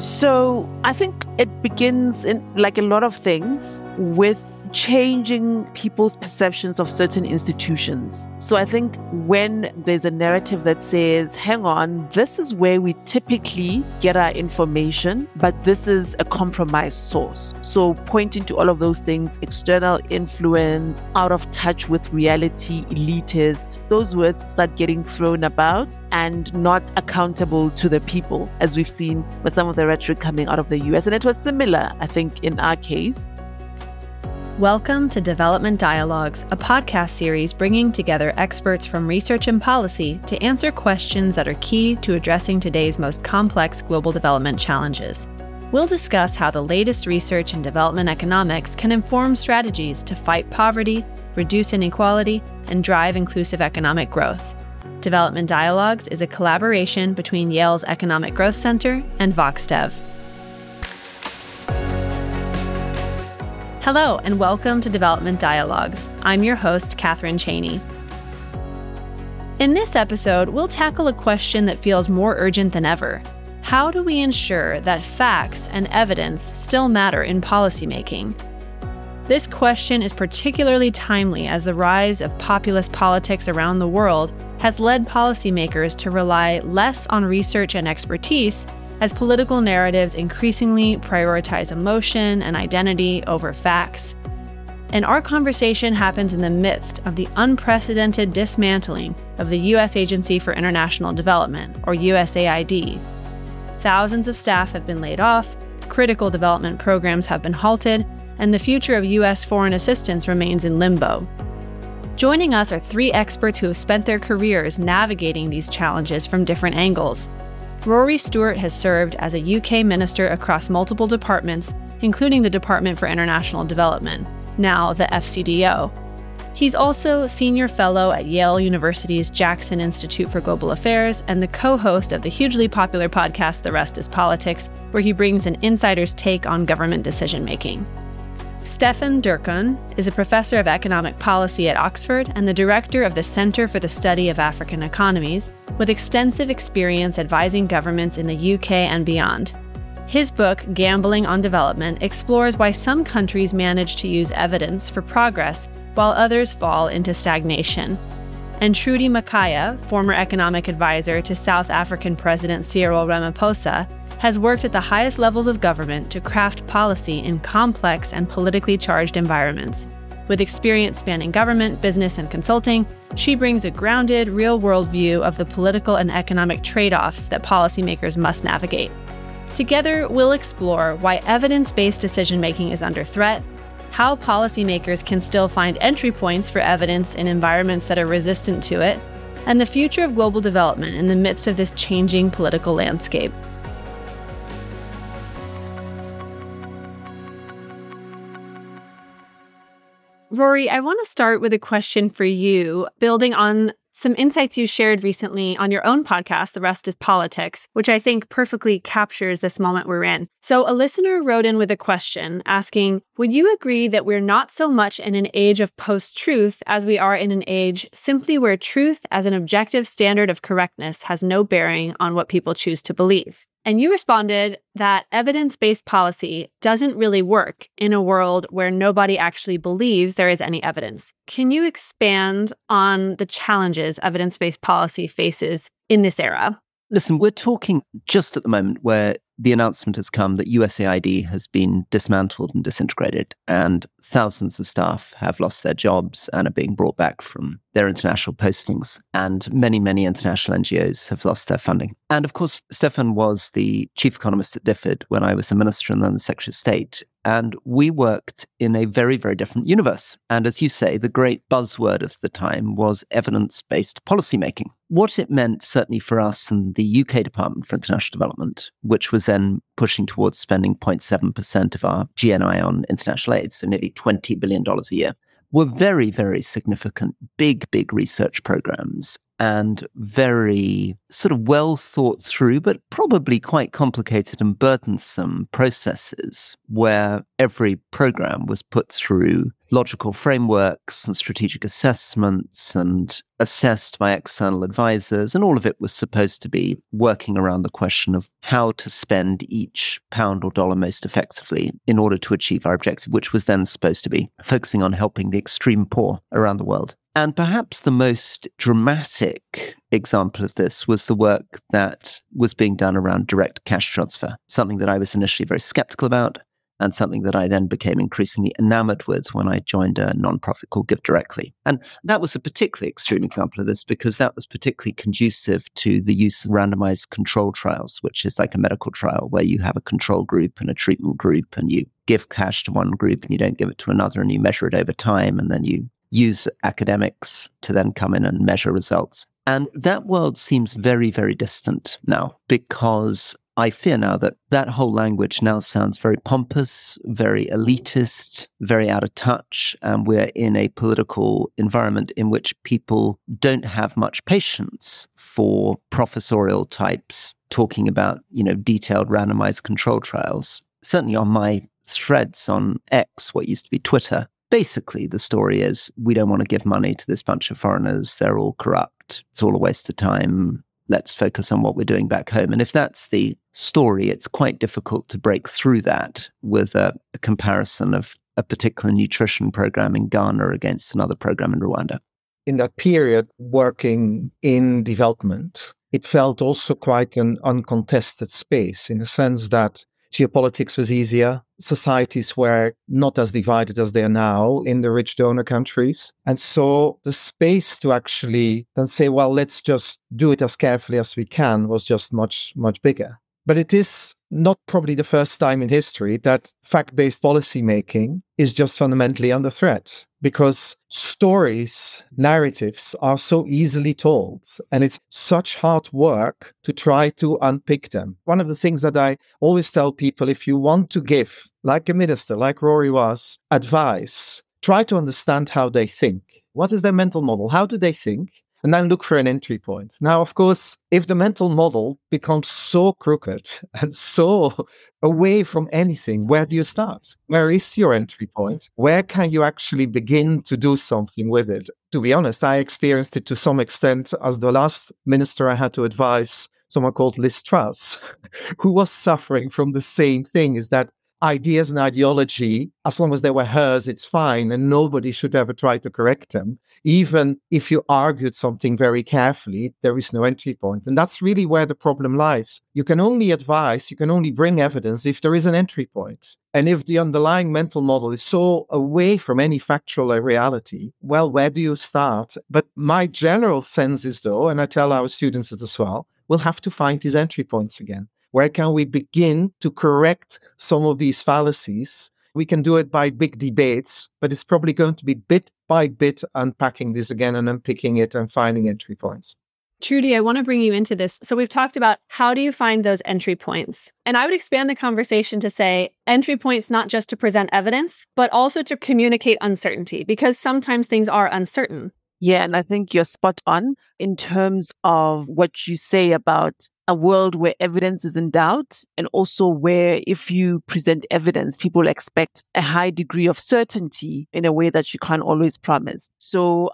So I think it begins in, like a lot of things, with changing people's perceptions of certain institutions. So I think when there's a narrative that says, hang on, this is where we typically get our information, but this is a compromised source. So pointing to all of those things, external influence, out of touch with reality, elitist, those words start getting thrown about and not accountable to the people, as we've seen with some of the rhetoric coming out of the US. And it was similar, I think, in our case. Welcome to Development Dialogues, a podcast series bringing together experts from research and policy to answer questions that are key to addressing today's most complex global development challenges. We'll discuss how the latest research in development economics can inform strategies to fight poverty, reduce inequality, and drive inclusive economic growth. Development Dialogues is a collaboration between Yale's Economic Growth Center and VoxDev. Hello, and welcome to Development Dialogues. I'm your host, Catherine Cheney. In this episode, we'll tackle a question that feels more urgent than ever. How do we ensure that facts and evidence still matter in policymaking? This question is particularly timely as the rise of populist politics around the world has led policymakers to rely less on research and expertise as political narratives increasingly prioritize emotion and identity over facts. And our conversation happens in the midst of the unprecedented dismantling of the U.S. Agency for International Development, or USAID. Thousands of staff have been laid off, critical development programs have been halted, and the future of U.S. foreign assistance remains in limbo. Joining us are three experts who have spent their careers navigating these challenges from different angles. Rory Stewart has served as a UK minister across multiple departments, including the Department for International Development, now the FCDO. He's also senior fellow at Yale University's Jackson Institute for Global Affairs and the co-host of the hugely popular podcast The Rest is Politics, where he brings an insider's take on government decision-making. Stefan Durkun is a professor of economic policy at Oxford and the director of the Center for the Study of African Economies, with extensive experience advising governments in the UK and beyond. His book, Gambling on Development, explores why some countries manage to use evidence for progress while others fall into stagnation. And Trudy Makaya, former economic advisor to South African President Cyril Ramaphosa, has worked at the highest levels of government to craft policy in complex and politically charged environments. With experience spanning government, business, and consulting, she brings a grounded, real-world view of the political and economic trade-offs that policymakers must navigate. Together, we'll explore why evidence-based decision-making is under threat, how policymakers can still find entry points for evidence in environments that are resistant to it, and the future of global development in the midst of this changing political landscape. Rory, I want to start with a question for you, building on some insights you shared recently on your own podcast, The Rest is Politics, which I think perfectly captures this moment we're in. So a listener wrote in with a question asking, would you agree that we're not so much in an age of post-truth as we are in an age simply where truth as an objective standard of correctness has no bearing on what people choose to believe? And you responded that evidence-based policy doesn't really work in a world where nobody actually believes there is any evidence. Can you expand on the challenges evidence-based policy faces in this era? Listen, we're talking just at the moment where the announcement has come that USAID has been dismantled and disintegrated, and thousands of staff have lost their jobs and are being brought back from their international postings, and many, many international NGOs have lost their funding. And of course, Stefan was the chief economist at DFID when I was a minister and then the Secretary of State, and we worked in a very, very different universe. And as you say, the great buzzword of the time was evidence-based policymaking. What it meant, certainly for us and the UK Department for International Development, which was then pushing towards spending 0.7% of our GNI on international aid, so nearly $20 billion a year, were very, very significant, big research programs. and very sort of well thought through, but probably quite complicated and burdensome processes where every program was put through logical frameworks and strategic assessments and assessed by external advisors. And all of it was supposed to be working around the question of how to spend each pound or dollar most effectively in order to achieve our objective, which was then supposed to be focusing on helping the extreme poor around the world. And perhaps the most dramatic example of this was the work that was being done around direct cash transfer, something that I was initially very skeptical about, and something that I then became increasingly enamored with when I joined a nonprofit called Give Directly. And that was a particularly extreme example of this because that was particularly conducive to the use of randomized control trials, which is like a medical trial where you have a control group and a treatment group, and you give cash to one group and you don't give it to another, and you measure it over time, and then you use academics to then come in and measure results. And that world seems very, very distant now because I fear now that that whole language now sounds very pompous, very elitist, very out of touch. And we're in a political environment in which people don't have much patience for professorial types talking about, detailed randomized control trials. Certainly on my threads on X, what used to be Twitter, basically the story is we don't want to give money to this bunch of foreigners. They're all corrupt. It's all a waste of time. Let's focus on what we're doing back home. And if that's the story, it's quite difficult to break through that with a comparison of a particular nutrition program in Ghana against another program in Rwanda. In that period, working in development, it felt also quite an uncontested space in the sense that geopolitics was easier. Societies were not as divided as they are now in the rich donor countries. And so the space to actually then say, well, let's just do it as carefully as we can was just much, much bigger. But it is not probably the first time in history that fact-based policy making is just fundamentally under threat because stories, narratives are so easily told and it's such hard work to try to unpick them. One of the things that I always tell people, if you want to give, like a minister, like Rory was, advice, try to understand how they think. What is their mental model? How do they think? And then look for an entry point. Now, of course, if the mental model becomes so crooked and so away from anything, where do you start? Where is your entry point? Where can you actually begin to do something with it? To be honest, I experienced it to some extent as the last minister I had to advise, someone called Liz Truss, who was suffering from the same thing, is that ideas and ideology, as long as they were hers, it's fine, and nobody should ever try to correct them. Even if you argued something very carefully, there is no entry point. And that's really where the problem lies. You can only advise, you can only bring evidence if there is an entry point. And if the underlying mental model is so away from any factual reality, well, where do you start? But my general sense is, though, and I tell our students it as well, we'll have to find these entry points again. Where can we begin to correct some of these fallacies? We can do it by big debates, but it's probably going to be bit by bit unpacking this again and unpicking it and finding entry points. Trudy, I want to bring you into this. So we've talked about how do you find those entry points? And I would expand the conversation to say entry points not just to present evidence, but also to communicate uncertainty, because sometimes things are uncertain. Yeah, and I think you're spot on in terms of what you say about a world where evidence is in doubt, and also where if you present evidence, people expect a high degree of certainty in a way that you can't always promise. So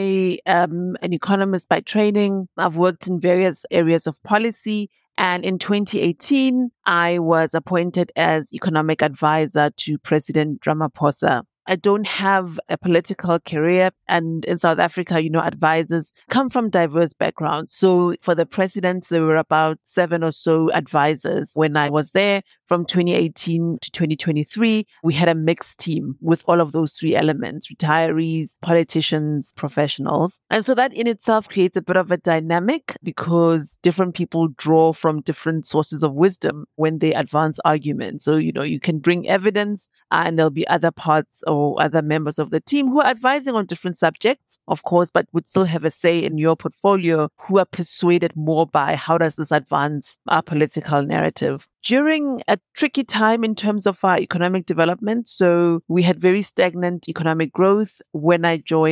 I am an economist by training. I've worked in various areas of policy. And in 2018, I was appointed as economic advisor to President Ramaphosa. I don't have a political career. And in South Africa, advisors come from diverse backgrounds. So for the president, there were about 7 or so advisors when I was there. From 2018 to 2023, we had a mixed team with all of those 3 elements: retirees, politicians, professionals. And so that in itself creates a bit of a dynamic because different people draw from different sources of wisdom when they advance arguments. So, you can bring evidence and there'll be other parts or other members of the team who are advising on different subjects, of course, but would still have a say in your portfolio, who are persuaded more by how does this advance our political narrative. During a tricky time in terms of our economic development, so we had very stagnant economic growth. When I joined,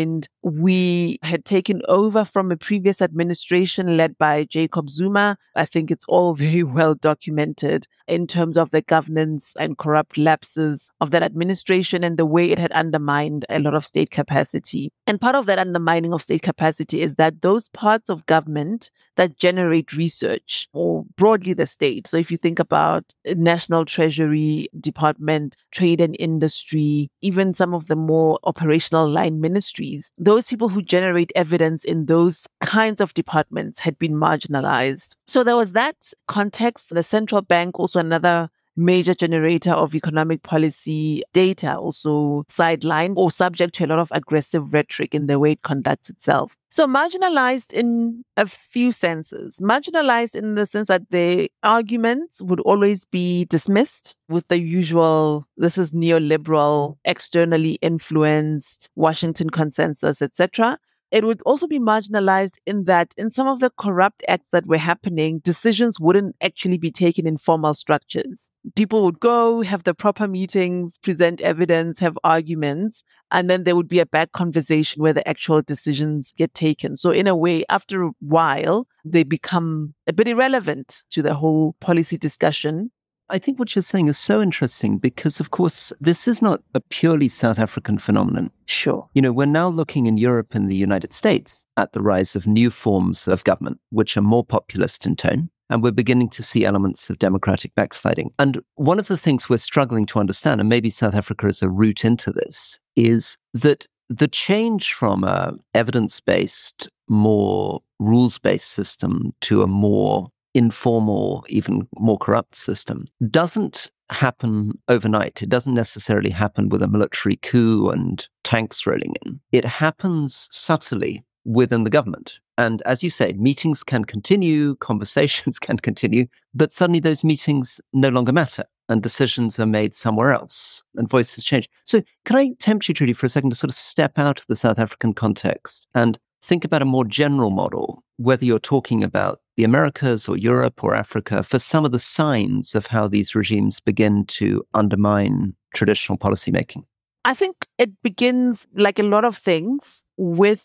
we had taken over from a previous administration led by Jacob Zuma. I think it's all very well documented in terms of the governance and corrupt lapses of that administration and the way it had undermined a lot of state capacity. And part of that undermining of state capacity is that those parts of government that generate research, or broadly the state. So if you think about National Treasury Department, Trade and Industry, even some of the more operational line ministries, those people who generate evidence in those kinds of departments had been marginalized. So there was that context. The central bank, also another major generator of economic policy data, also sidelined or subject to a lot of aggressive rhetoric in the way it conducts itself. So marginalized in a few senses. Marginalized in the sense that the arguments would always be dismissed with the usual, this is neoliberal, externally influenced, Washington consensus, etc. It would also be marginalized in that in some of the corrupt acts that were happening, decisions wouldn't actually be taken in formal structures. People would go, have the proper meetings, present evidence, have arguments, and then there would be a back conversation where the actual decisions get taken. So in a way, after a while, they become a bit irrelevant to the whole policy discussion. I think what you're saying is so interesting because, of course, this is not a purely South African phenomenon. Sure. We're now looking in Europe and the United States at the rise of new forms of government, which are more populist in tone. And we're beginning to see elements of democratic backsliding. And one of the things we're struggling to understand, and maybe South Africa is a route into this, is that the change from an evidence-based, more rules-based system to a more informal, even more corrupt system doesn't happen overnight. It doesn't necessarily happen with a military coup and tanks rolling in. It happens subtly within the government. And as you say, meetings can continue, conversations can continue, but suddenly those meetings no longer matter and decisions are made somewhere else and voices change. So can I tempt you, Trudy, for a second to sort of step out of the South African context and think about a more general model, whether you're talking about the Americas or Europe or Africa, for some of the signs of how these regimes begin to undermine traditional policymaking? I think it begins, like a lot of things, with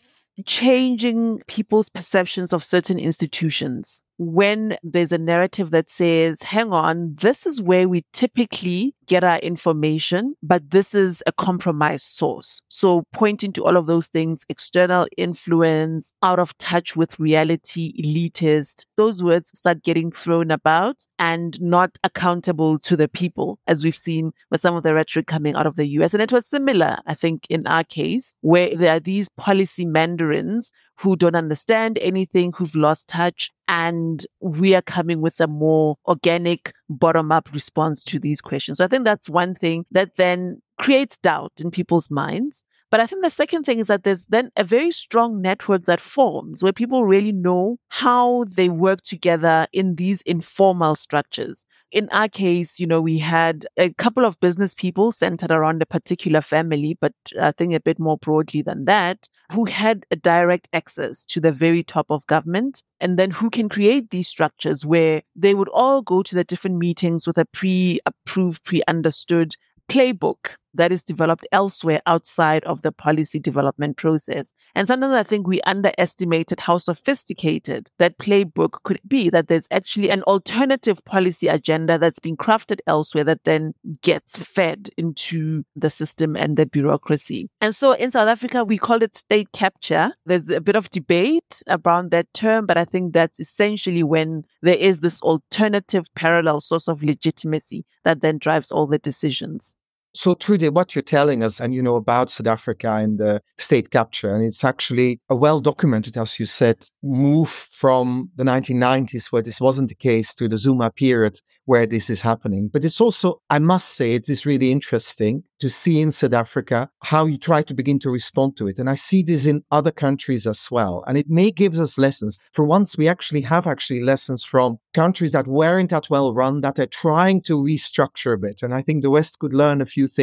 changing people's perceptions of certain institutions. When there's a narrative that says, hang on, this is where we typically get our information, but this is a compromised source. So pointing to all of those things, external influence, out of touch with reality, elitist, those words start getting thrown about and not accountable to the people, as we've seen with some of the rhetoric coming out of the US. And it was similar, I think, in our case, where there are these policy mandarins who don't understand anything, who've lost touch, and we are coming with a more organic, bottom-up response to these questions. So I think that's one thing that then creates doubt in people's minds. But I think the second thing is that there's then a very strong network that forms where people really know how they work together in these informal structures. In our case, we had a couple of business people centered around a particular family, but I think a bit more broadly than that, who had a direct access to the very top of government, and then who can create these structures where they would all go to the different meetings with a pre-approved, pre-understood playbook that is developed elsewhere outside of the policy development process. And sometimes I think we underestimated how sophisticated that playbook could be, that there's actually an alternative policy agenda that's been crafted elsewhere that then gets fed into the system and the bureaucracy. And so in South Africa, we call it state capture. There's a bit of debate around that term, but I think that's essentially when there is this alternative parallel source of legitimacy that then drives all the decisions. So, Trudy, what you're telling us, and about South Africa and the state capture, and it's actually a well-documented, as you said, move from the 1990s, where this wasn't the case, to the Zuma period, where this is happening. But it's also, I must say, it is really interesting to see in South Africa how you try to begin to respond to it. And I see this in other countries as well. And it may give us lessons. For once, we have lessons from countries that weren't that well run, that are trying to restructure a bit. And I think the West could learn a few things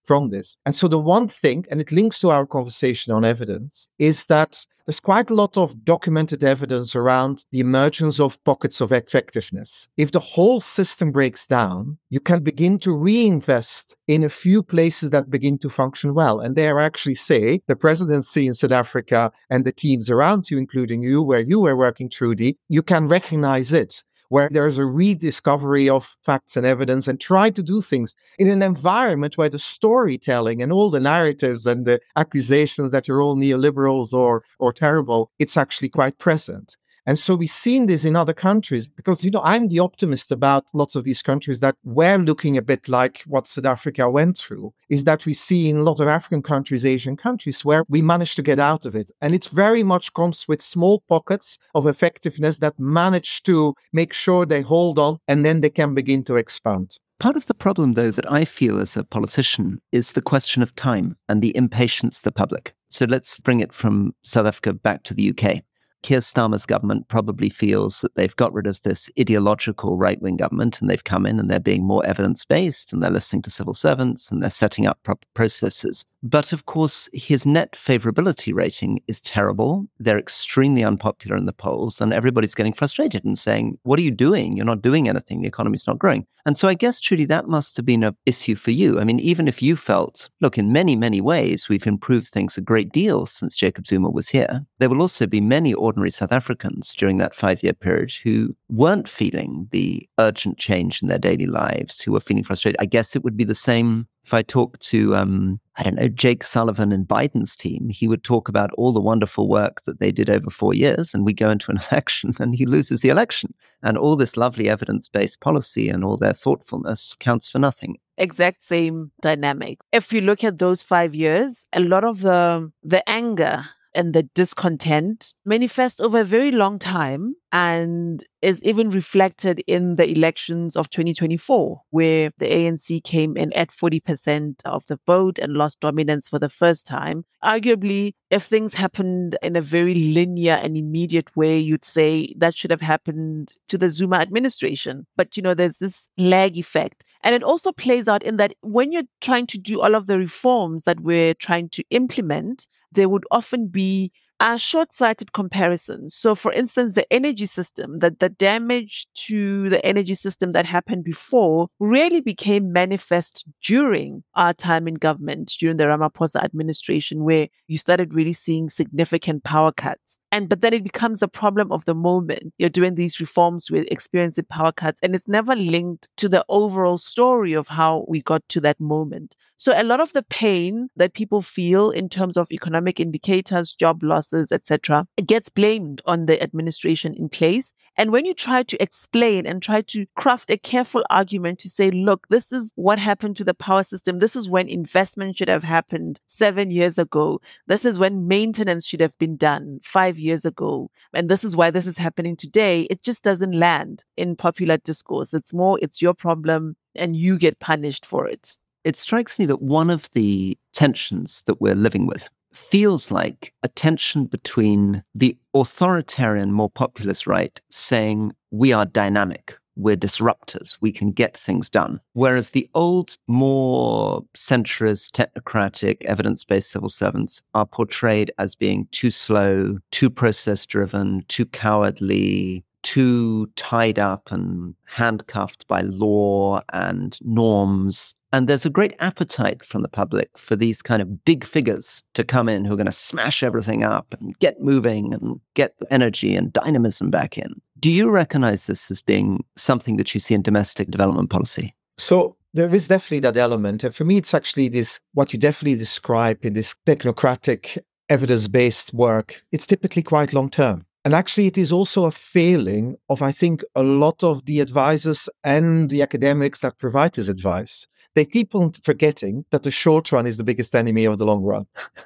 from this. And so the one thing, and it links to our conversation on evidence, is that there's quite a lot of documented evidence around the emergence of pockets of effectiveness. If the whole system breaks down, you can begin to reinvest in a few places that begin to function well. And there I actually say the presidency in South Africa and the teams around you, including you, where you were working, Trudy, you can recognize it, where there's a rediscovery of facts and evidence, and try to do things in an environment where the storytelling and all the narratives and the accusations that you're all neoliberals or terrible, it's actually quite present. And so we've seen this in other countries because, I'm the optimist about lots of these countries that were looking a bit like what South Africa went through, is that we see in a lot of African countries, Asian countries, where we managed to get out of it. And it very much comes with small pockets of effectiveness that manage to make sure they hold on and then they can begin to expand. Part of the problem, though, that I feel as a politician is the question of time and the impatience of the public. So let's bring it from South Africa back to the UK. Keir Starmer's government probably feels that they've got rid of this ideological right-wing government and they've come in and they're being more evidence-based and they're listening to civil servants and they're setting up proper processes. But of course, his net favorability rating is terrible. They're extremely unpopular in the polls and everybody's getting frustrated and saying, what are you doing? You're not doing anything. The economy's not growing. And so I guess, Trudy, that must have been an issue for you. I mean, even if you felt, look, in many, many ways, we've improved things a great deal since Jacob Zuma was here, there will also be many ordinary South Africans during that 5-year period who weren't feeling the urgent change in their daily lives, who were feeling frustrated. I guess it would be the same if I talked to, Jake Sullivan and Biden's team. He would talk about all the wonderful work that they did over 4 years, and we go into an election and he loses the election. And all this lovely evidence-based policy and all their thoughtfulness counts for nothing. Exact same dynamic. If you look at those 5 years, a lot of the anger and the discontent manifest over a very long time and is even reflected in the elections of 2024, where the ANC came in at 40% of the vote and lost dominance for the first time. Arguably, if things happened in a very linear and immediate way, you'd say that should have happened to the Zuma administration. But, there's this lag effect. And it also plays out in that when you're trying to do all of the reforms that we're trying to implement, there would often be short-sighted comparisons. So, for instance, the energy system, the damage to the energy system that happened before really became manifest during our time in government, during the Ramaphosa administration, where you started really seeing significant power cuts. But then it becomes the problem of the moment. You're doing these reforms, we're experiencing power cuts, and it's never linked to the overall story of how we got to that moment. So a lot of the pain that people feel in terms of economic indicators, job losses, etc., it gets blamed on the administration in place. And when you try to explain and try to craft a careful argument to say, look, this is what happened to the power system. This is when investment should have happened 7 years ago. This is when maintenance should have been done 5 years ago. And this is why this is happening today. It just doesn't land in popular discourse. It's your problem and you get punished for it. It strikes me that one of the tensions that we're living with feels like a tension between the authoritarian, more populist right saying we are dynamic, we're disruptors, we can get things done. Whereas the old, more centrist, technocratic, evidence-based civil servants are portrayed as being too slow, too process-driven, too cowardly, too tied up and handcuffed by law and norms. And there's a great appetite from the public for these kind of big figures to come in who are going to smash everything up and get moving and get the energy and dynamism back in. Do you recognize this as being something that you see in domestic development policy? So there is definitely that element. And for me, it's actually this, what you definitely describe in this technocratic, evidence-based work. It's typically quite long-term. And actually, it is also a failing of, I think, a lot of the advisors and the academics that provide this advice. They keep on forgetting that the short run is the biggest enemy of the long run.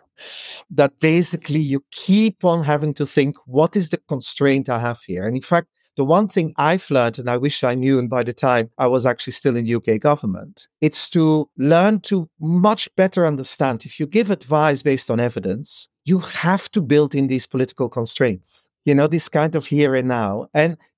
That basically you keep on having to think, what is the constraint I have here? And in fact, the one thing I've learned, and I wish I knew, and by the time I was actually still in the UK government, it's to learn to much better understand. If you give advice based on evidence, you have to build in these political constraints. This kind of here and now. And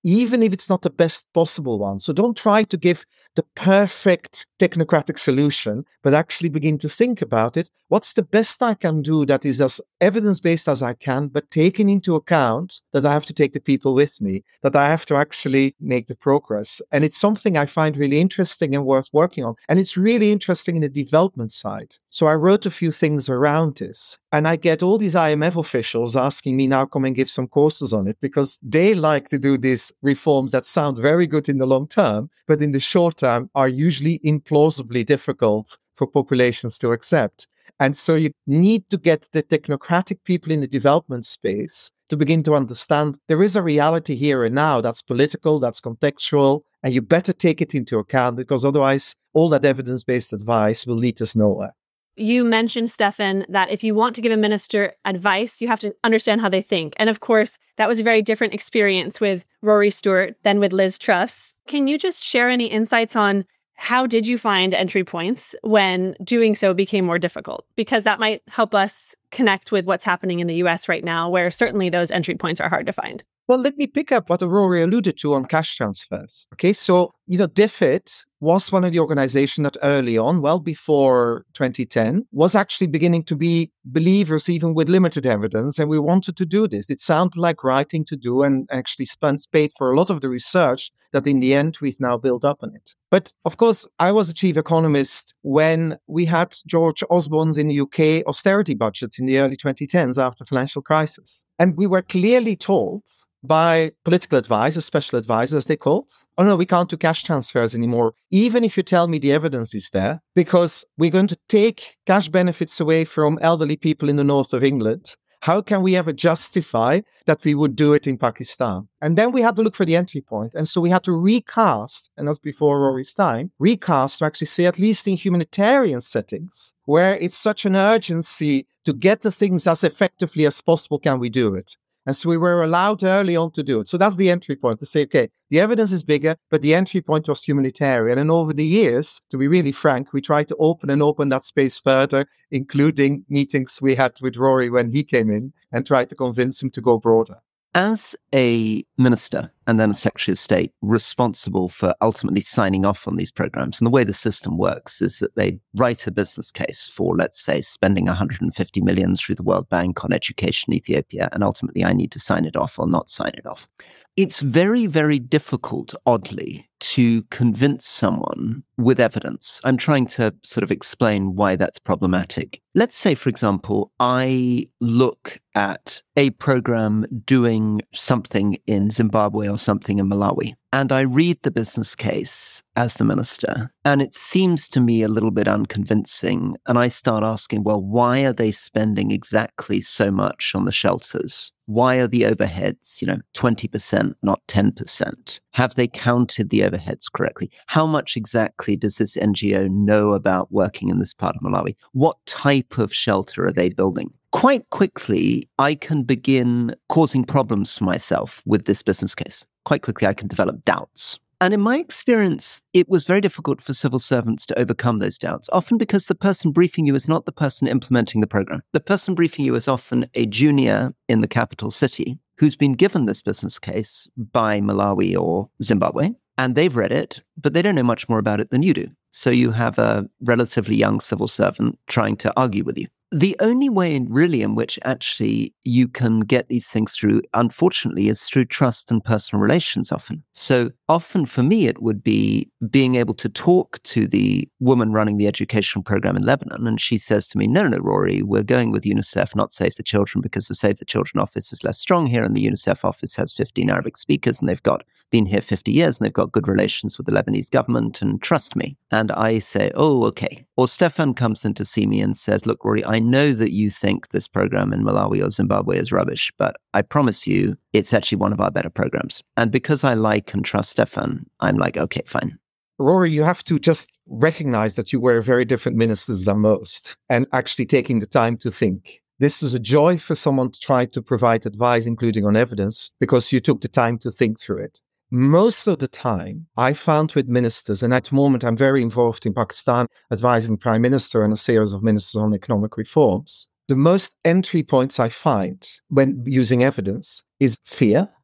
even if it's not the best possible one. So don't try to give the perfect technocratic solution, but actually begin to think about it. What's the best I can do that is as evidence-based as I can, but taking into account that I have to take the people with me, that I have to actually make the progress. And it's something I find really interesting and worth working on. And it's really interesting in the development side. So I wrote a few things around this. And I get all these IMF officials asking me now, come and give some courses on it, because they like to do these reforms that sound very good in the long term, but in the short term are usually implausibly difficult for populations to accept. And so you need to get the technocratic people in the development space to begin to understand there is a reality here and now that's political, that's contextual, and you better take it into account, because otherwise all that evidence-based advice will lead us nowhere. You mentioned, Stefan, that if you want to give a minister advice, you have to understand how they think. And of course, that was a very different experience with Rory Stewart than with Liz Truss. Can you just share any insights on how did you find entry points when doing so became more difficult? Because that might help us connect with what's happening in the US right now, where certainly those entry points are hard to find. Well, let me pick up what Rory alluded to on cash transfers. Okay, so, DFID was one of the organizations that early on, well before 2010, was actually beginning to be believers even with limited evidence, and we wanted to do this. It sounded like right thing to do and actually paid for a lot of the research that in the end we've now built up on it. But of course, I was a chief economist when we had George Osborne's in the UK austerity budgets in the early 2010s after the financial crisis. And we were clearly told by political advisors, special advisors, they called, oh no, we can't do cash transfers anymore, even if you tell me the evidence is there, because we're going to take cash benefits away from elderly people in the north of England. How can we ever justify that we would do it in Pakistan? And then we had to look for the entry point. And so we had to recast, and that's before Rory's time, recast to actually say, at least in humanitarian settings, where it's such an urgency to get the things as effectively as possible, can we do it? And so we were allowed early on to do it. So that's the entry point, to say, okay, the evidence is bigger, but the entry point was humanitarian. And over the years, to be really frank, we tried to open that space further, including meetings we had with Rory when he came in, and tried to convince him to go broader. As a minister and then a Secretary of State responsible for ultimately signing off on these programs, and the way the system works is that they write a business case for, let's say, spending 150 million through the World Bank on education in Ethiopia, and ultimately I need to sign it off or not sign it off. It's very, very difficult, oddly, to convince someone with evidence. I'm trying to sort of explain why that's problematic. Let's say, for example, I look at a program doing something in Zimbabwe or something in Malawi, and I read the business case as the minister, and it seems to me a little bit unconvincing. And I start asking, well, why are they spending exactly so much on the shelters? Why are the overheads, 20%, not 10%? Have they counted the overheads correctly? How much exactly does this NGO know about working in this part of Malawi? What type of shelter are they building? Quite quickly, I can begin causing problems for myself with this business case. Quite quickly, I can develop doubts. And in my experience, it was very difficult for civil servants to overcome those doubts, often because the person briefing you is not the person implementing the program. The person briefing you is often a junior in the capital city who's been given this business case by Malawi or Zimbabwe, and they've read it, but they don't know much more about it than you do. So you have a relatively young civil servant trying to argue with you. The only way in which actually you can get these things through, unfortunately, is through trust and personal relations often. So often for me, it would be being able to talk to the woman running the educational program in Lebanon. And she says to me, no, Rory, we're going with UNICEF, not Save the Children, because the Save the Children office is less strong here. And the UNICEF office has 15 Arabic speakers, and they've been here 50 years, and they've got good relations with the Lebanese government, and trust me. And I say, oh, okay. Or Stefan comes in to see me and says, look, Rory, I know that you think this program in Malawi or Zimbabwe is rubbish, but I promise you it's actually one of our better programs. And because I like and trust Stefan, I'm like, okay, fine. Rory, you have to just recognize that you were very different ministers than most, and actually taking the time to think. This is a joy for someone to try to provide advice, including on evidence, because you took the time to think through it. Most of the time, I found with ministers, and at the moment I'm very involved in Pakistan, advising Prime Minister and a series of ministers on economic reforms. The most entry points I find when using evidence is fear.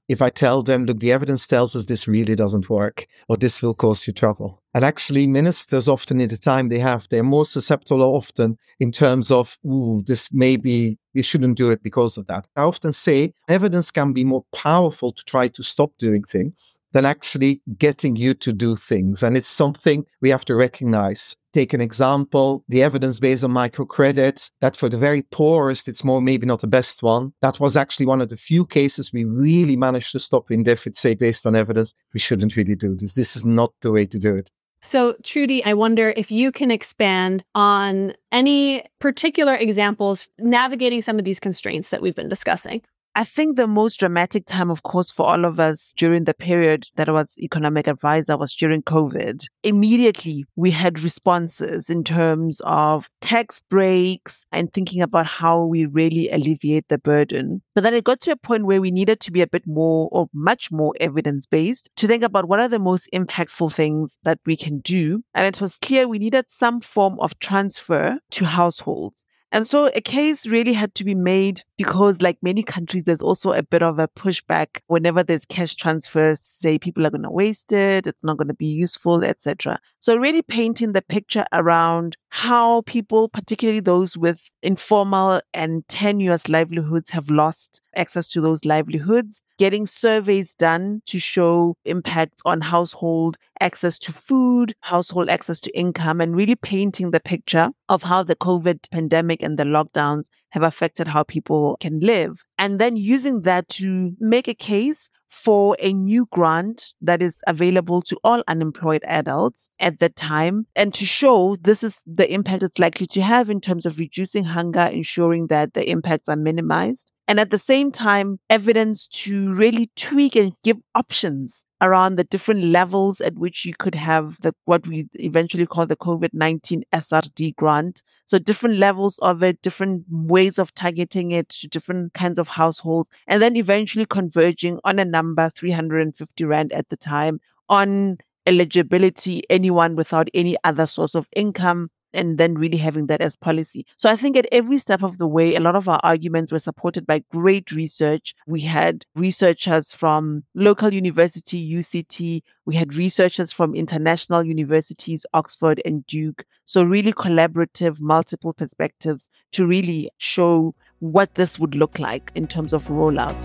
if I tell them, look, the evidence tells us this really doesn't work, or this will cause you trouble. And actually, ministers often in the time they have, they're more susceptible often in terms of, this maybe you shouldn't do it because of that. I often say evidence can be more powerful to try to stop doing things than actually getting you to do things. And it's something we have to recognize. Take an example, the evidence based on microcredit, that for the very poorest, it's maybe not the best one. That was actually one of the few cases we really managed to stop in DFID, say, based on evidence. We shouldn't really do this. This is not the way to do it. So, Trudy, I wonder if you can expand on any particular examples navigating some of these constraints that we've been discussing. I think the most dramatic time, of course, for all of us during the period that I was economic advisor was during COVID. Immediately, we had responses in terms of tax breaks and thinking about how we really alleviate the burden. But then it got to a point where we needed to be a bit more or much more evidence-based to think about what are the most impactful things that we can do. And it was clear we needed some form of transfer to households. And so a case really had to be made because, like many countries, there's also a bit of a pushback whenever there's cash transfers, say people are going to waste it, it's not going to be useful, etc. So really painting the picture around how people, particularly those with informal and tenuous livelihoods, have lost access to those livelihoods, getting surveys done to show impact on household access to food, household access to income, and really painting the picture of how the COVID pandemic and the lockdowns have affected how people can live. And then using that to make a case for a new grant that is available to all unemployed adults at that time, and to show this is the impact it's likely to have in terms of reducing hunger, ensuring that the impacts are minimized. And at the same time, evidence to really tweak and give options around the different levels at which you could have what we eventually call the COVID-19 SRD grant. So different levels of it, different ways of targeting it to different kinds of households, and then eventually converging on a number, 350 Rand at the time, on eligibility, anyone without any other source of income, and then really having that as policy. So I think at every step of the way, a lot of our arguments were supported by great research. We had researchers from local university, UCT. We had researchers from international universities, Oxford and Duke. So really collaborative, multiple perspectives to really show what this would look like in terms of rollout.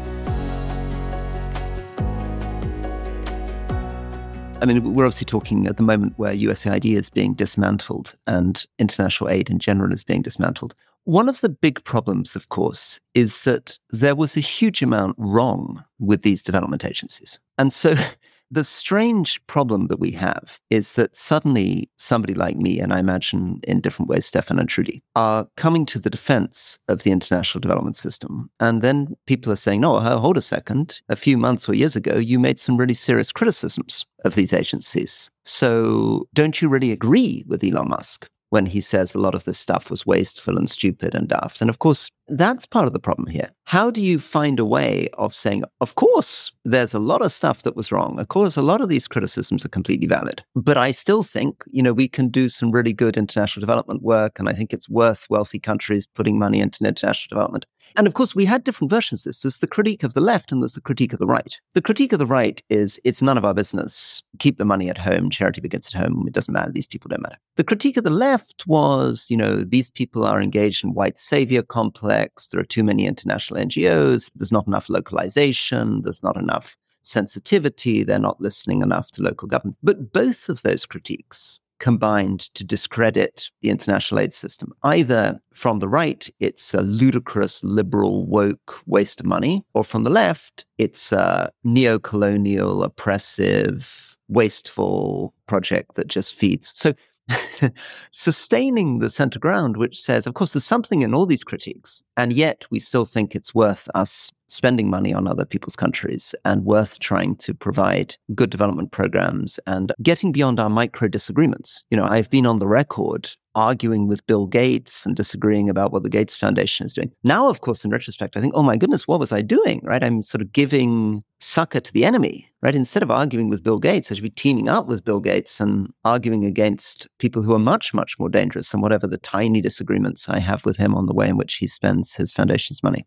I mean, we're obviously talking at the moment where USAID is being dismantled and international aid in general is being dismantled. One of the big problems, of course, is that there was a huge amount wrong with these development agencies. And so the strange problem that we have is that suddenly somebody like me, and I imagine in different ways Stefan and Trudy, are coming to the defense of the international development system. And then people are saying, no, hold a second. A few months or years ago, you made some really serious criticisms of these agencies. So don't you really agree with Elon Musk when he says a lot of this stuff was wasteful and stupid and daft? And of course, that's part of the problem here. How do you find a way of saying, of course, there's a lot of stuff that was wrong. Of course, a lot of these criticisms are completely valid. But I still think, we can do some really good international development work. And I think it's worth wealthy countries putting money into international development. And of course, we had different versions of this. There's the critique of the left and there's the critique of the right. The critique of the right is, it's none of our business. Keep the money at home. Charity begins at home. It doesn't matter. These people don't matter. The critique of the left was, these people are engaged in white savior complex. There are too many international NGOs. There's not enough localization. There's not enough sensitivity. They're not listening enough to local governments. But both of those critiques combined to discredit the international aid system. Either from the right, it's a ludicrous, liberal, woke waste of money, or from the left, it's a neo-colonial, oppressive, wasteful project that just feeds. So sustaining the center ground, which says, of course, there's something in all these critiques, and yet we still think it's worth us spending money on other people's countries and worth trying to provide good development programs and getting beyond our micro disagreements. I've been on the record arguing with Bill Gates and disagreeing about what the Gates Foundation is doing. Now, of course, in retrospect, I think, oh my goodness, what was I doing, right? I'm sort of giving succor to the enemy, right? Instead of arguing with Bill Gates, I should be teaming up with Bill Gates and arguing against people who are much, much more dangerous than whatever the tiny disagreements I have with him on the way in which he spends his foundation's money.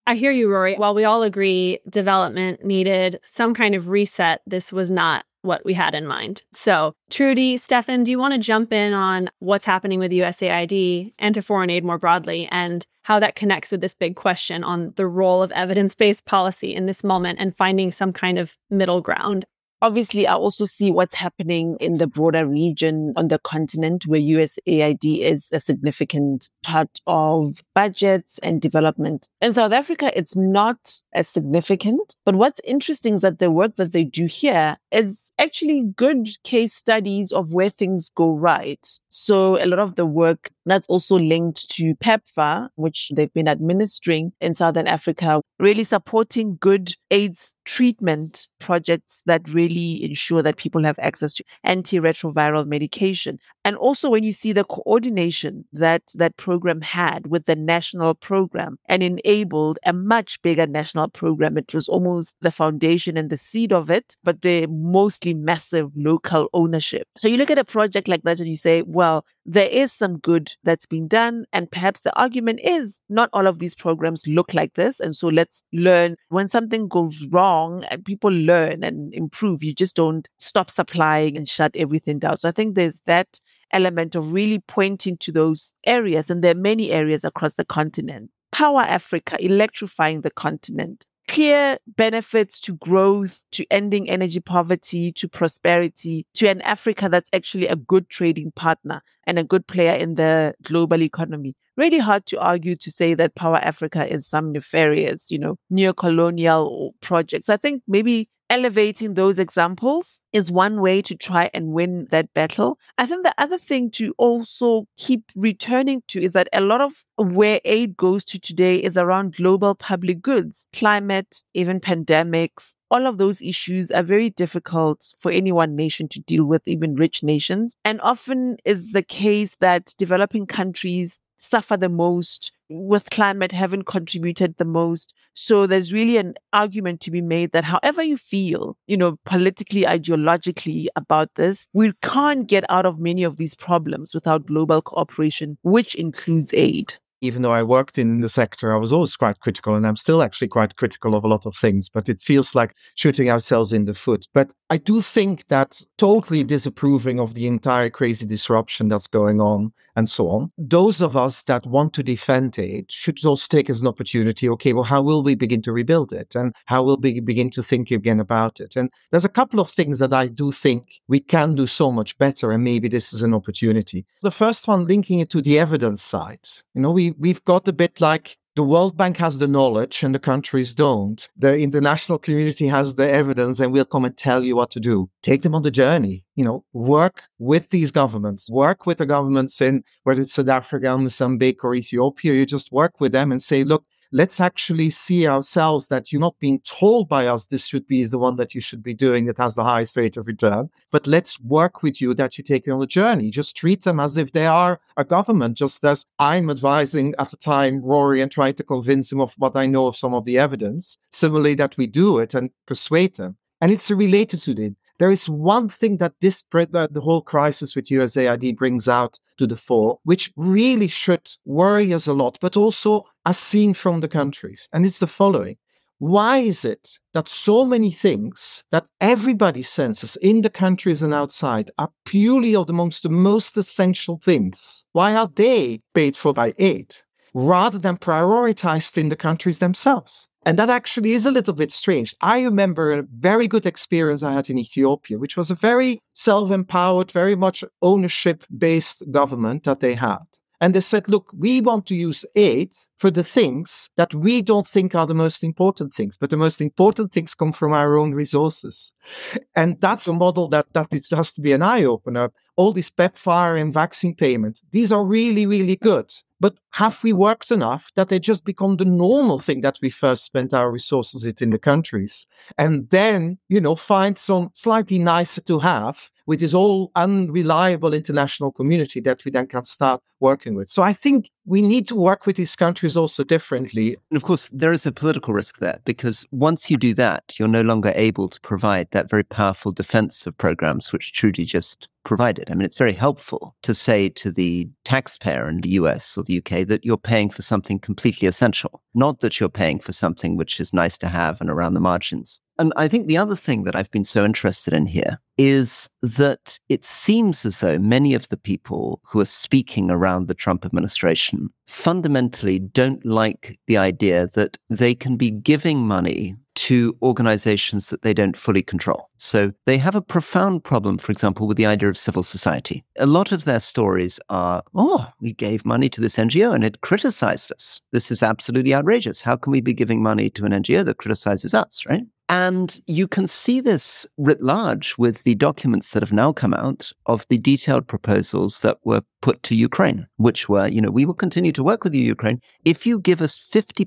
I hear you, Rory. While we all agree development needed some kind of reset, this was not what we had in mind. So, Trudy, Stefan, do you want to jump in on what's happening with USAID and to foreign aid more broadly and how that connects with this big question on the role of evidence-based policy in this moment and finding some kind of middle ground? Obviously, I also see what's happening in the broader region on the continent where USAID is a significant part of budgets and development. In South Africa, it's not as significant. But what's interesting is that the work that they do here is actually good case studies of where things go right. So a lot of the work that's also linked to PEPFAR, which they've been administering in Southern Africa, really supporting good AIDS treatment projects that really ensure that people have access to antiretroviral medication. And also when you see the coordination that that program had with the national program and enabled a much bigger national program, it was almost the foundation and the seed of it, but the mostly massive local ownership. So you look at a project like that and you say, well, there is some good that's been done. And perhaps the argument is not all of these programs look like this. And so let's learn when something goes wrong and people learn and improve. You just don't stop supplying and shut everything down. So I think there's that element of really pointing to those areas. And there are many areas across the continent. Power Africa, electrifying the continent. Clear benefits to growth, to ending energy poverty, to prosperity, to an Africa that's actually a good trading partner and a good player in the global economy. Really hard to argue to say that Power Africa is some nefarious, neo-colonial project. So I think maybe elevating those examples is one way to try and win that battle. I think the other thing to also keep returning to is that a lot of where aid goes to today is around global public goods, climate, even pandemics. All of those issues are very difficult for any one nation to deal with, even rich nations. And often is the case that developing countries suffer the most, with climate having contributed the most. So there's really an argument to be made that however you feel, politically, ideologically about this, we can't get out of many of these problems without global cooperation, which includes aid. Even though I worked in the sector, I was always quite critical, and I'm still actually quite critical of a lot of things, but it feels like shooting ourselves in the foot. But I do think that totally disapproving of the entire crazy disruption that's going on and so on, those of us that want to defend aid should also take as an opportunity, okay, well, how will we begin to rebuild it? And how will we begin to think again about it? And there's a couple of things that I do think we can do so much better, and maybe this is an opportunity. The first one, linking it to the evidence side. We've got a bit like the World Bank has the knowledge and the countries don't. The international community has the evidence and we'll come and tell you what to do. Take them on the journey. Work with these governments. Work with the governments in, whether it's South Africa, Mozambique or Ethiopia. You just work with them and say, look, let's actually see ourselves that you're not being told by us this should be the one that you should be doing that has the highest rate of return. But let's work with you that you take you on a journey. Just treat them as if they are a government, just as I'm advising at the time Rory and trying to convince him of what I know of some of the evidence. Similarly, that we do it and persuade them. And it's related to it. There is one thing that the whole crisis with USAID brings out to the fore, which really should worry us a lot, but also as seen from the countries. And it's the following. Why is it that so many things that everybody senses in the countries and outside are purely amongst the most essential things? Why are they paid for by aid rather than prioritized in the countries themselves? And that actually is a little bit strange. I remember a very good experience I had in Ethiopia, which was a very self-empowered, very much ownership-based government that they had. And they said, look, we want to use aid for the things that we don't think are the most important things, but the most important things come from our own resources. And that's a model that it has to be an eye-opener. All this PEPFAR and vaccine payment, these are really, really good. But have we worked enough that they just become the normal thing that we first spent our resources in the countries? And then, find some slightly nicer to have with this all unreliable international community that we then can start working with. So I think we need to work with these countries also differently. And of course, there is a political risk there, because once you do that, you're no longer able to provide that very powerful defense of programs which Trudy just provided. I mean, it's very helpful to say to the taxpayer in the US or the UK that you're paying for something completely essential, not that you're paying for something which is nice to have and around the margins. And I think the other thing that I've been so interested in here is that it seems as though many of the people who are speaking around the Trump administration fundamentally don't like the idea that they can be giving money to organizations that they don't fully control. So they have a profound problem, for example, with the idea of civil society. A lot of their stories are, we gave money to this NGO and it criticized us. This is absolutely outrageous. How can we be giving money to an NGO that criticizes us, right? And you can see this writ large with the documents that have now come out of the detailed proposals that were put to Ukraine, which were, we will continue to work with you, Ukraine, if you give us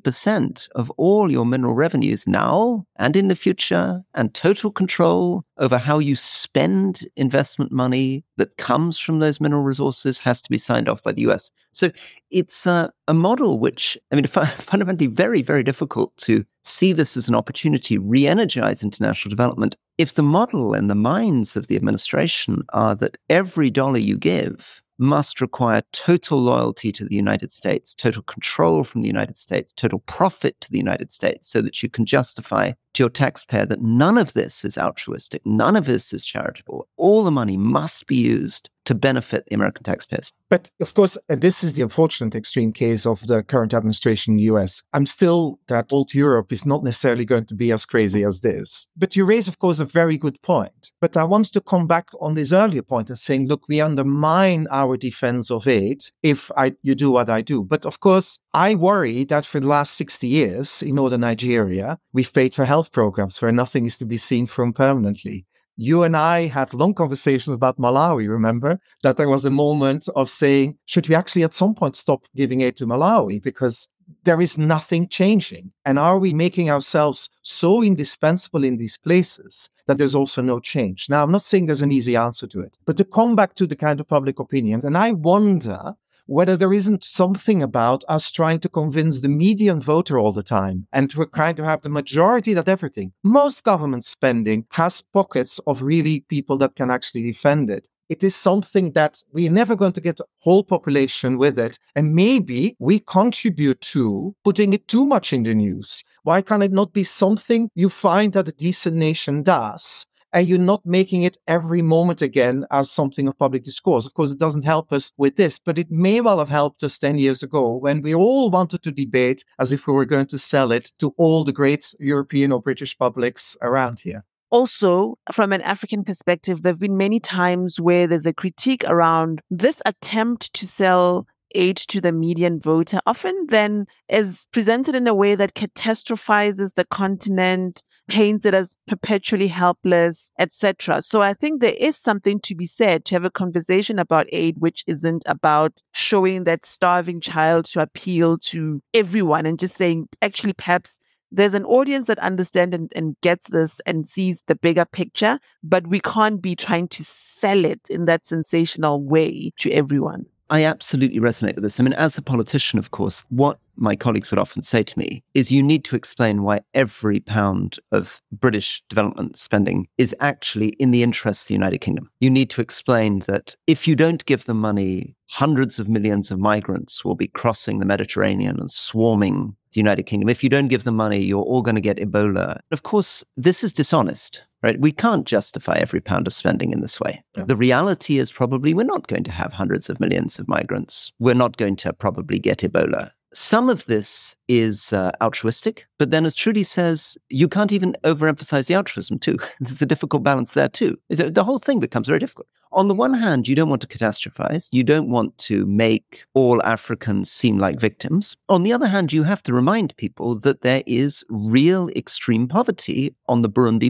50% of all your mineral revenues now and in the future, and total control over how you spend investment money that comes from those mineral resources has to be signed off by the US. So it's a model which, fundamentally very, very difficult to see this as an opportunity, re-energize international development, if the model and the minds of the administration are that every dollar you give must require total loyalty to the United States, total control from the United States, total profit to the United States, so that you can justify to your taxpayer that none of this is altruistic, none of this is charitable. All the money must be used to benefit the American taxpayers. But of course, this is the unfortunate extreme case of the current administration in the US. I'm still that old Europe is not necessarily going to be as crazy as this. But you raise, of course, a very good point. But I want to come back on this earlier point and saying, look, we undermine our defense of aid if you do what I do. But of course, I worry that for the last 60 years in northern Nigeria, we've paid for health programs where nothing is to be seen from permanently. You and I had long conversations about Malawi, remember? That there was a moment of saying, should we actually at some point stop giving aid to Malawi? Because there is nothing changing. And are we making ourselves so indispensable in these places that there's also no change? Now, I'm not saying there's an easy answer to it, but to come back to the kind of public opinion, and I wonder whether there isn't something about us trying to convince the median voter all the time and to kind of have the majority that everything. Most government spending has pockets of really people that can actually defend it. It is something that we're never going to get the whole population with it. And maybe we contribute to putting it too much in the news. Why can it not be something you find that a decent nation does? And you're not making it every moment again as something of public discourse. Of course, it doesn't help us with this, but it may well have helped us 10 years ago when we all wanted to debate as if we were going to sell it to all the great European or British publics around here. Also, from an African perspective, there have been many times where there's a critique around this attempt to sell aid to the median voter, often then is presented in a way that catastrophizes the continent, paints it as perpetually helpless, etc. So I think there is something to be said to have a conversation about aid, which isn't about showing that starving child to appeal to everyone and just saying, actually, perhaps there's an audience that understands and gets this and sees the bigger picture, but we can't be trying to sell it in that sensational way to everyone. I absolutely resonate with this. I mean, as a politician, of course, what my colleagues would often say to me is you need to explain why every pound of British development spending is actually in the interest of the United Kingdom. You need to explain that if you don't give them money, hundreds of millions of migrants will be crossing the Mediterranean and swarming the United Kingdom. If you don't give them money, you're all going to get Ebola. Of course, this is dishonest. Right? We can't justify every pound of spending in this way. Yeah. The reality is probably we're not going to have hundreds of millions of migrants. We're not going to probably get Ebola. Some of this is altruistic, but then as Trudy says, you can't even overemphasize the altruism too. There's a difficult balance there too. The whole thing becomes very difficult. On the one hand, you don't want to catastrophize. You don't want to make all Africans seem like victims. On the other hand, you have to remind people that there is real extreme poverty on the Burundi border.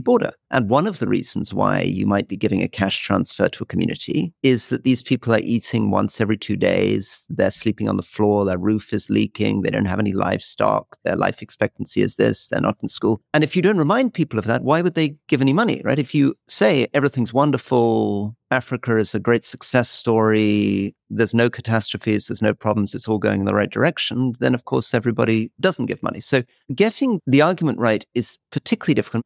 And one of the reasons why you might be giving a cash transfer to a community is that these people are eating once every 2 days. They're sleeping on the floor. Their roof is leaking. They don't have any livestock. Their life expectancy is this. They're not in school. And if you don't remind people of that, why would they give any money, right? If you say everything's wonderful, Africa is a great success story, there's no catastrophes, there's no problems, it's all going in the right direction, then of course everybody doesn't give money. So getting the argument right is particularly difficult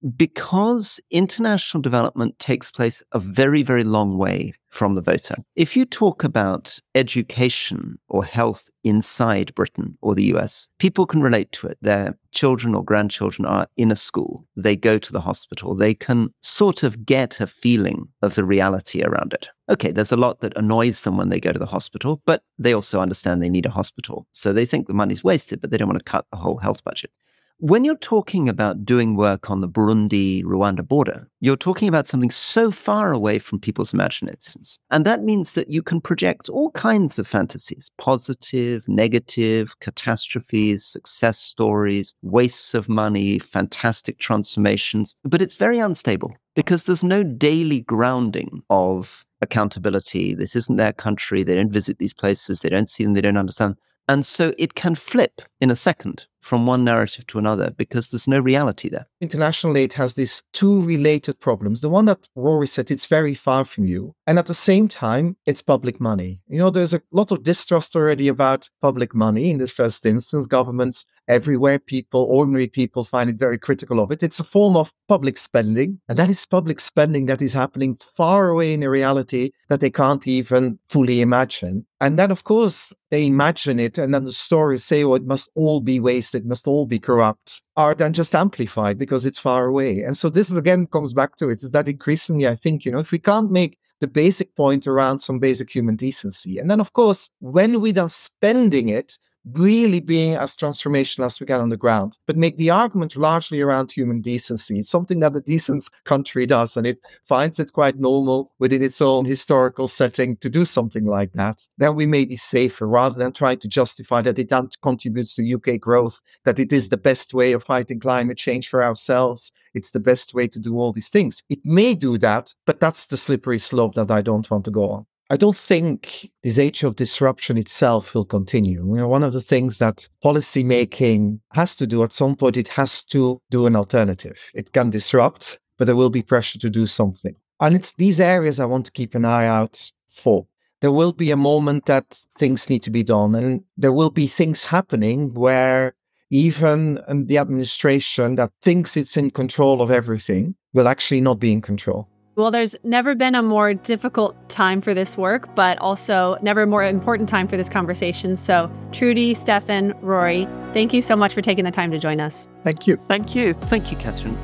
because international development takes place a very, very long way from the voter. If you talk about education or health inside Britain or the US, people can relate to it. Their children or grandchildren are in a school. They go to the hospital. They can sort of get a feeling of the reality around it. Okay, there's a lot that annoys them when they go to the hospital, but they also understand they need a hospital. So they think the money's wasted, but they don't want to cut the whole health budget. When you're talking about doing work on the Burundi-Rwanda border, you're talking about something so far away from people's imaginations. And that means that you can project all kinds of fantasies, positive, negative, catastrophes, success stories, wastes of money, fantastic transformations. But it's very unstable because there's no daily grounding of accountability. This isn't their country. They don't visit these places. They don't see them. They don't understand. And so it can flip in a second from one narrative to another because there's no reality there. International aid has these two related problems. The one that Rory said, it's very far from you. And at the same time, it's public money. You know, there's a lot of distrust already about public money in the first instance. Governments everywhere, ordinary people find it very critical of it. It's a form of public spending. And that is public spending that is happening far away in a reality that they can't even fully imagine. And then, of course, they imagine it. And then the stories say, oh, it must all be wasted, it must all be corrupt, are then just amplified because it's far away. And so this is, again, comes back to it, is that increasingly, I think, if we can't make the basic point around some basic human decency, and then, of course, when we are spending it, really being as transformational as we can on the ground, but make the argument largely around human decency. It's something that a decent country does, and it finds it quite normal within its own historical setting to do something like that. Then we may be safer rather than trying to justify that it contributes to UK growth, that it is the best way of fighting climate change for ourselves. It's the best way to do all these things. It may do that, but that's the slippery slope that I don't want to go on. I don't think this age of disruption itself will continue. One of the things that policy making has to do at some point, it has to do an alternative. It can disrupt, but there will be pressure to do something. And it's these areas I want to keep an eye out for. There will be a moment that things need to be done, and there will be things happening where even the administration that thinks it's in control of everything will actually not be in control. Well, there's never been a more difficult time for this work, but also never a more important time for this conversation. So Trudy, Stefan, Rory, thank you so much for taking the time to join us. Thank you. Thank you. Thank you, Catherine.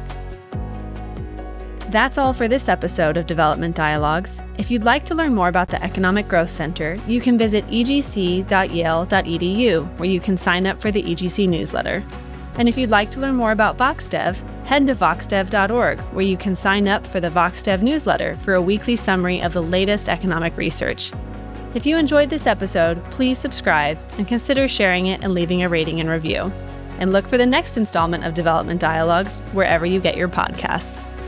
That's all for this episode of Development Dialogues. If you'd like to learn more about the Economic Growth Center, you can visit egc.yale.edu, where you can sign up for the EGC newsletter. And if you'd like to learn more about VoxDev, head to voxdev.org, where you can sign up for the VoxDev newsletter for a weekly summary of the latest economic research. If you enjoyed this episode, please subscribe and consider sharing it and leaving a rating and review. And look for the next installment of Development Dialogues wherever you get your podcasts.